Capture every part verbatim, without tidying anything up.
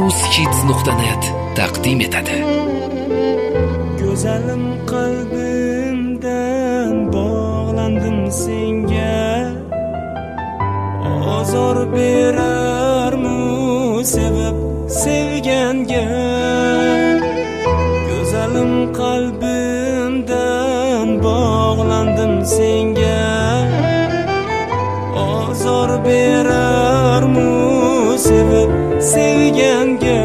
uzkids nuqta net taqdim etadi. Go'zalim qalbimdan bog'landim senga, ozor berarmu sevib sevganga. Go'zalim qalbimdan bog'landim senga, ozor berarmu sevib sevganga.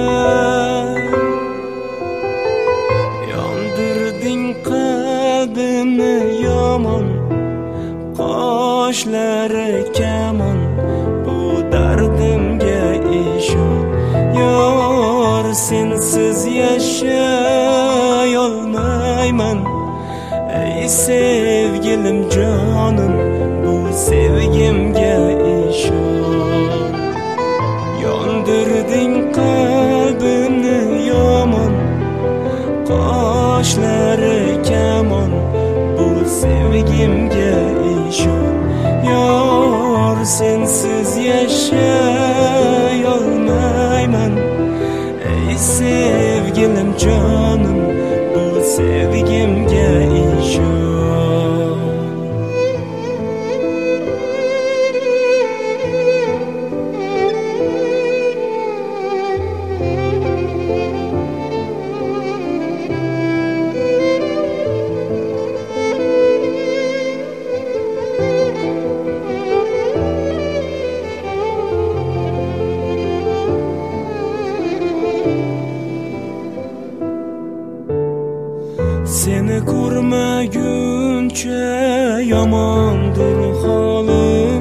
Yondirding qalbimni yomon, qoshlari kamon, bu dardimga ishon. Yor, sensiz yashay olmayman, ey sevgilim jonim, bu sevgimga ishon. Yondirding qalbimni yomon, qoshlari kamon, bu sevgimga ishon. Yor, sensiz yashay olmayman, ey sevgilim jonim, bu sevgimga ishon. Seni ko'rmaguncha yomondir holim,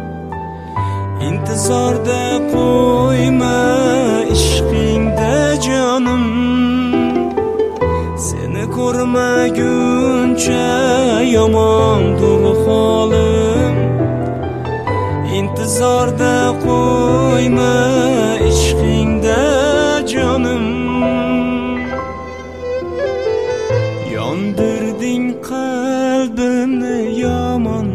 intizorda qo'yma ishqingda jonim. Seni ko'rmaguncha yomondir holim, intizorda qo'yma ishqingda jonim. Yondirding qalbimni yomon,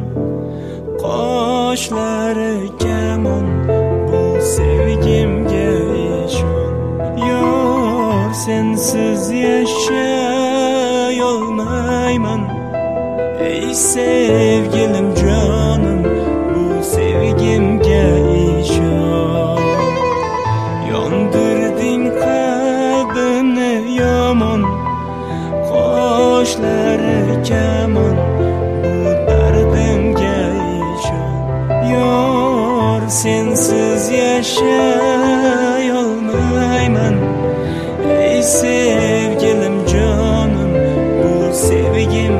qoshlari kamon, bu sevgimga ishon. Yor, sensiz yashay olmayman, ey sevgilim jonim, bu sevgimga ishon. Yondirding qalbimni yomon, qoshlari kamon, bu dardimga ishon. Yor, sensiz yashay olmayman, ey sevgilim jonim, bu sevgim